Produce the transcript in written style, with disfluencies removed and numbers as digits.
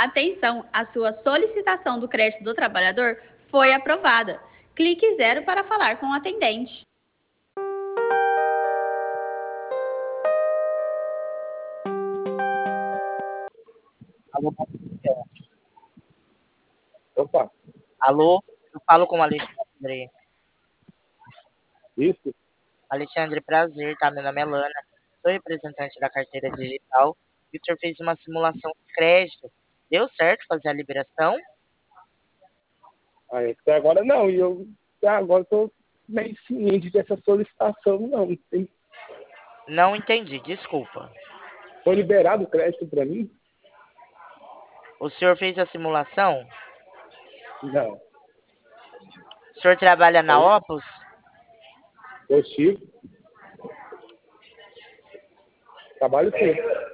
Atenção, a sua solicitação do crédito do trabalhador foi aprovada. Clique 0 para falar com o atendente. Alô, bom dia. Opa, Alô, eu falo com o Alexandre. isso? Alexandre, prazer, tá? Meu nome é Lana, sou representante da carteira digital. E o senhor fez uma simulação de crédito. Deu certo fazer a liberação? Aí, até agora não, e eu até agora estou meio ciente dessa solicitação, não. Não entendi, desculpa. Foi liberado o crédito para mim? O senhor fez a simulação? Não. O senhor trabalha na Aí, Opus? eu tive, trabalho sim.